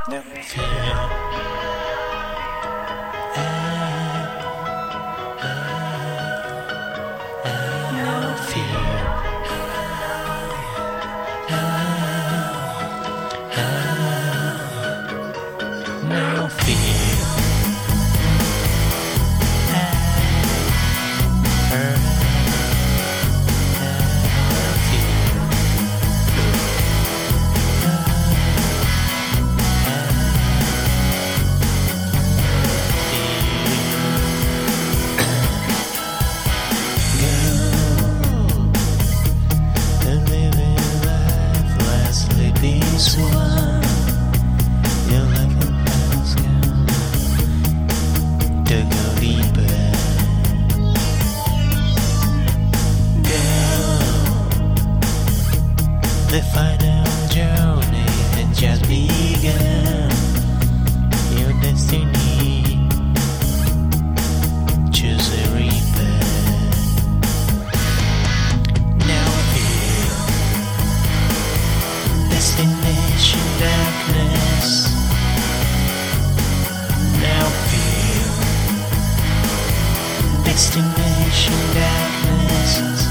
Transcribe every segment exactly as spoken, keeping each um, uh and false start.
no fear. No fear. No fear. The final journey had just begun. Your destiny, choose a reaper. Now fear, destination darkness. Now fear, destination darkness.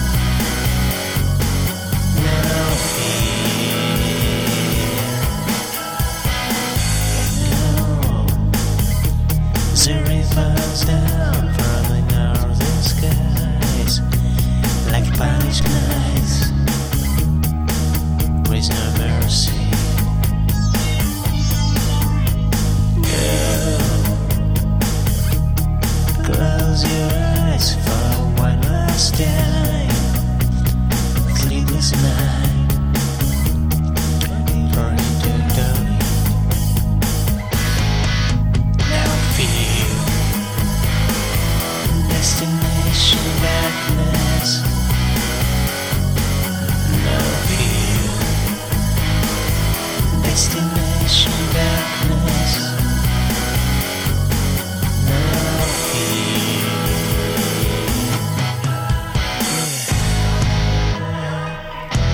The rivers down from the northern skies, like polished knives, with no mercy. Go, close your eyes for one last time. Sleepless night, for eternity. Now fear, destination darkness.